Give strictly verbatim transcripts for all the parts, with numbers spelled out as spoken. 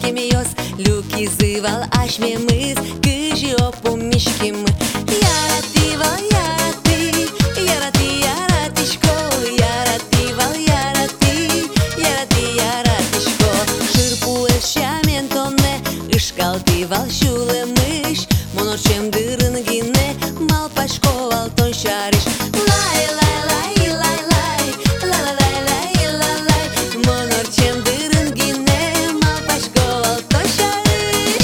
simios, liuki zâval așmemâz, câji o pumișchim. Iarati-val, iarati, iarati, iaratișco, iarati-val, iarati, iarati, iaratișco. Șârpu și amintone, își caltival șulămâși, monorcem dârânghine, malpașco alton șariș. Lai, lai, lai, lai, lai, la la lai, lai, la lai, monorcem dârânghine, malpașco alton șariș.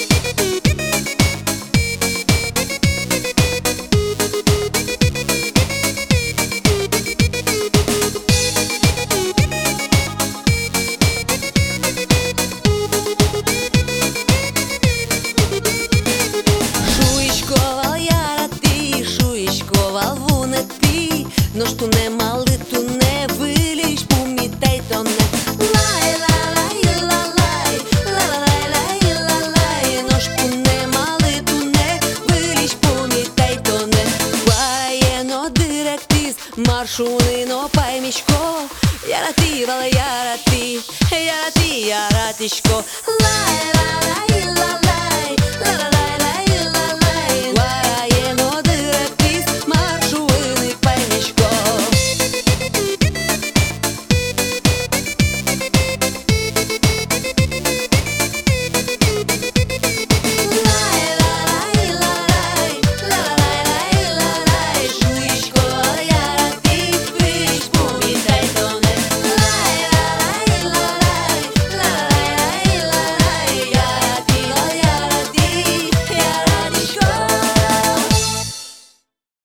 Šuiškoval jarati, šuiškoval vunati, no što ne mali tu ne viliš pumitaj to ne. Laj, la, laj, la, laj, la, la, laj, laj, la, laj, no što ne mali tu ne viliš pumitaj to ne. Vajeno direktiz, maršunino pajmiško, jarati, val, jarati, jarati, jaratiško. Laj, la, laj, la, laj, la, la, laj, laj, la, laj.